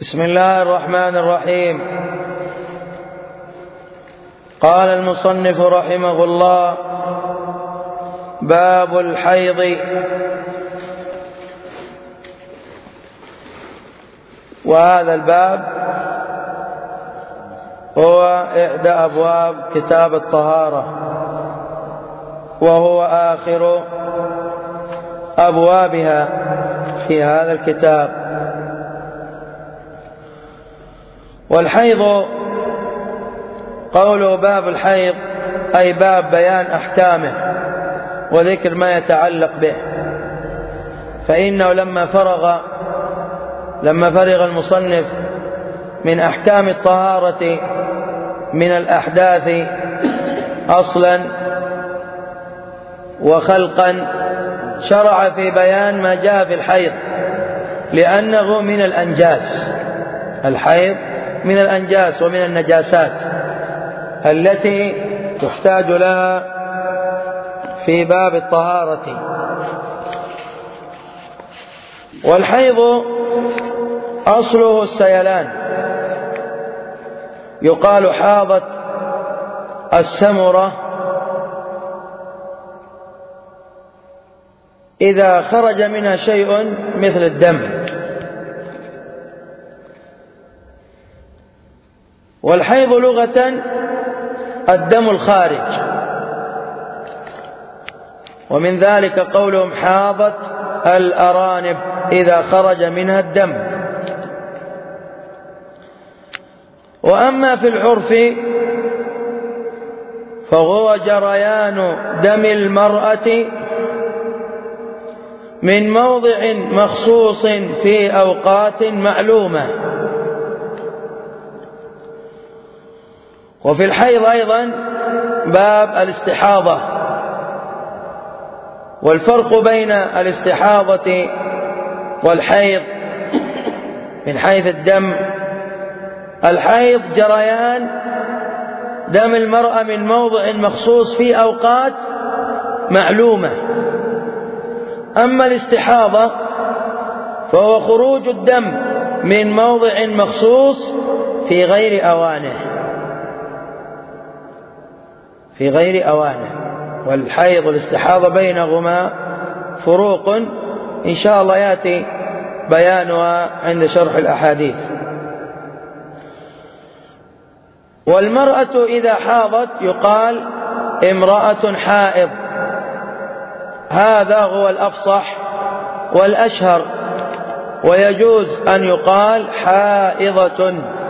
بسم الله الرحمن الرحيم. قال المصنف رحمه الله: باب الحيض. وهذا الباب هو إحدى أبواب كتاب الطهارة، وهو آخر أبوابها في هذا الكتاب. والحيض قوله باب الحيض أي باب بيان أحكامه وذكر ما يتعلق به، فإنه لما فرغ المصنف من أحكام الطهارة من الأحداث أصلا وخلقا، شرع في بيان ما جاء في الحيض، لأنه من الأنجاس. الحيض من الأنجاس ومن النجاسات التي تحتاج لها في باب الطهارة. والحيض أصله السيلان، يقال حاضت السمرة إذا خرج منها شيء مثل الدم. والحيض لغة الدم الخارج، ومن ذلك قولهم حاضت الأرانب إذا خرج منها الدم. وأما في العرف فهو جريان دم المرأة من موضع مخصوص في أوقات معلومة. وفي الحيض أيضا باب الاستحاضة. والفرق بين الاستحاضة والحيض من حيث الدم: الحيض جريان دم المرأة من موضع مخصوص في أوقات معلومة، أما الاستحاضة فهو خروج الدم من موضع مخصوص في غير أوانه. والحيض والاستحاضة بينهما فروق إن شاء الله يأتي بيانها عند شرح الأحاديث. والمرأة إذا حاضت يقال امرأة حائض، هذا هو الأفصح والأشهر. ويجوز أن يقال حائضة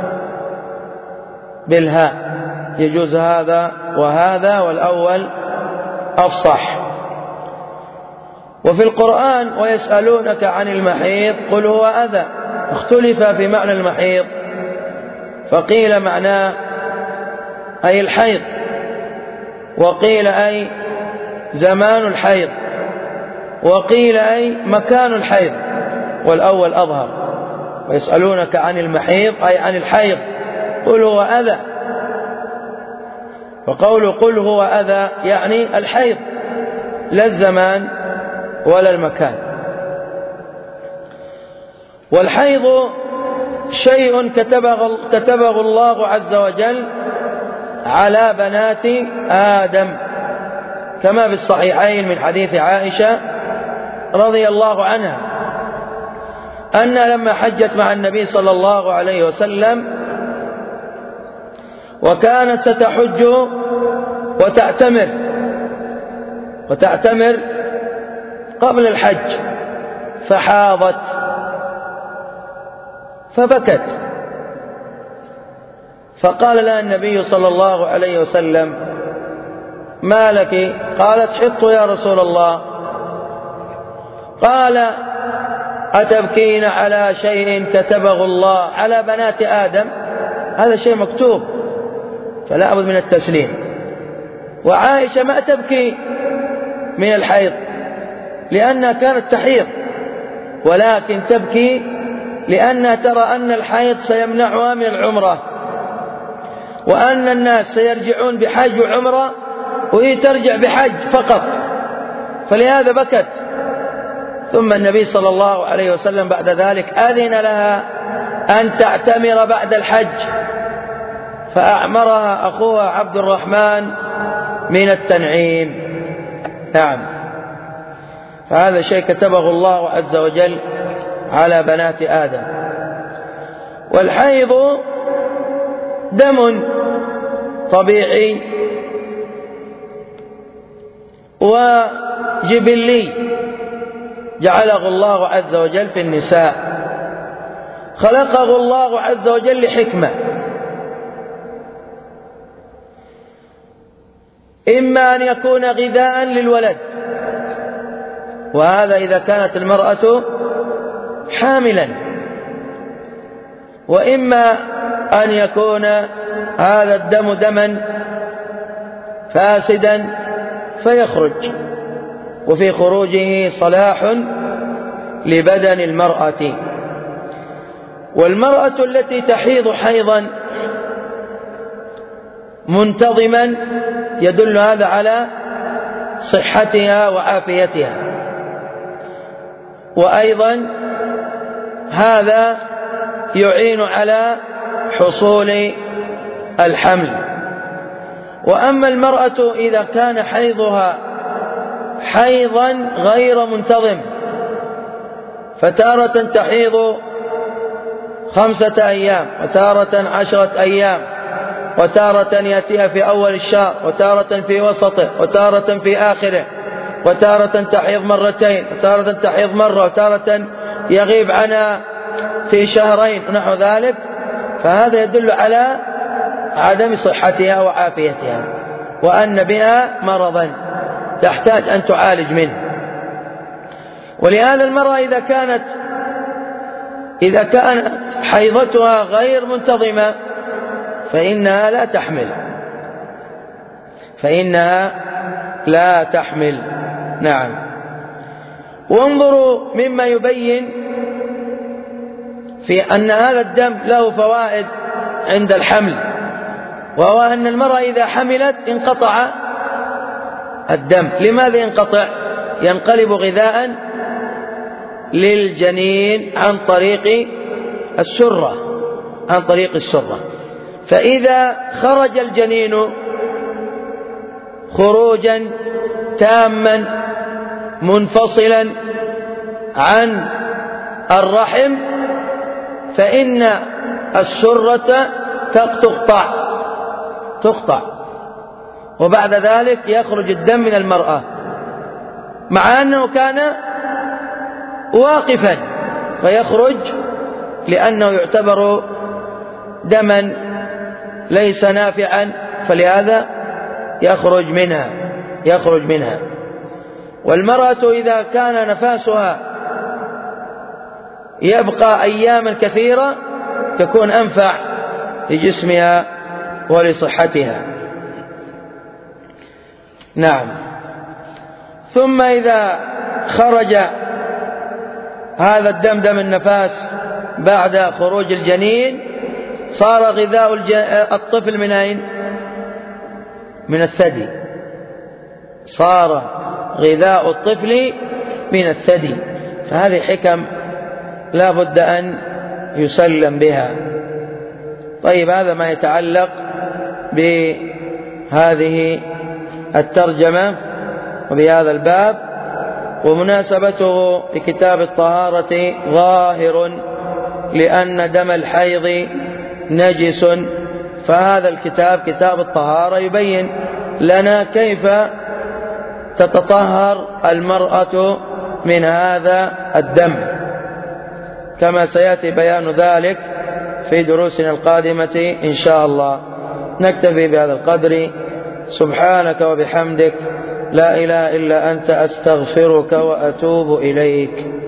بالهاء، يجوز هذا وهذا، والأول أفصح. وفي القرآن: ويسألونك عن المحيض قل هو أذى. اختلف في معنى المحيض، فقيل معناه أي الحيض، وقيل أي زمان الحيض، وقيل أي مكان الحيض، والأول أظهر. ويسألونك عن المحيض أي عن الحيض، قل هو أذى. وقول قل هو أذى يعني الحيض، لا الزمان ولا المكان. والحيض شيء كتبه الله عز وجل على بنات آدم، كما في الصحيحين من حديث عائشة رضي الله عنها أنها لما حجت مع النبي صلى الله عليه وسلم وكانت ستحج وتعتمر قبل الحج، فحاضت فبكت، فقال لها النبي صلى الله عليه وسلم: ما لك؟ قالت: حط يا رسول الله. قال: أتبكين على شيء كتبه الله على بنات آدم؟ هذا شيء مكتوب، فلا بد من التسليم. وعائشة ما تبكي من الحيض لأنها كانت تحيض، ولكن تبكي لأنها ترى أن الحيض سيمنعها من العمرة، وأن الناس سيرجعون بحج وعمرة وهي ترجع بحج فقط، فلهذا بكت. ثم النبي صلى الله عليه وسلم بعد ذلك أذن لها أن تعتمر بعد الحج، فأعمرها أخوها عبد الرحمن من التنعيم. نعم، فهذا شيء كتبه الله عز وجل على بنات آدم. والحيض دم طبيعي وجبلي جعله الله عز وجل في النساء، خلقه الله عز وجل لحكمة، إما أن يكون غذاء للولد، وهذا إذا كانت المرأة حاملا، وإما أن يكون هذا الدم دما فاسدا فيخرج، وفي خروجه صلاح لبدن المرأة. والمرأة التي تحيض حيضا منتظما يدل هذا على صحتها وعافيتها، وأيضا هذا يعين على حصول الحمل. وأما المرأة إذا كان حيضها حيضا غير منتظم، فتارة تحيض 5 أيام، وتارة 10 أيام، وتارة يأتيها في أول الشهر، وتارة في وسطه، وتارة في آخره، وتارة تحيض مرتين، وتارة تحيض مرة، وتارة يغيب عنها في شهرين ونحو ذلك، فهذا يدل على عدم صحتها وعافيتها، وأن بها مرضا تحتاج أن تعالج منه. ولهذا المرأة إذا كانت حيضتها غير منتظمة فإنها لا تحمل. نعم. وانظروا مما يبين في أن هذا الدم له فوائد عند الحمل، وهو أن المرأة إذا حملت انقطع الدم. لماذا ينقطع؟ ينقلب غذاء للجنين عن طريق السرة، فإذا خرج الجنين خروجا تاما منفصلا عن الرحم فإن السرة تقطع، وبعد ذلك يخرج الدم من المرأة، مع أنه كان واقفا، فيخرج لأنه يعتبر دما ليس نافعا، فلهذا يخرج منها. والمرأة إذا كان نفاسها يبقى أياما كثيرة يكون أنفع لجسمها ولصحتها. نعم. ثم إذا خرج هذا الدم دم النفاس بعد خروج الجنين صار غذاء الطفل من أين؟ من الثدي. صار غذاء الطفل من الثدي. فهذه حكم لا بد أن يسلم بها. طيب، هذا ما يتعلق بهذه الترجمة وبهذا الباب، ومناسبته بكتاب الطهارة ظاهر لأن دم الحيض نجس، فهذا الكتاب كتاب الطهارة يبين لنا كيف تتطهر المرأة من هذا الدم، كما سيأتي بيان ذلك في دروسنا القادمة إن شاء الله. نكتفي بهذا القدر. سبحانك وبحمدك، لا إله إلا أنت، أستغفرك وأتوب إليك.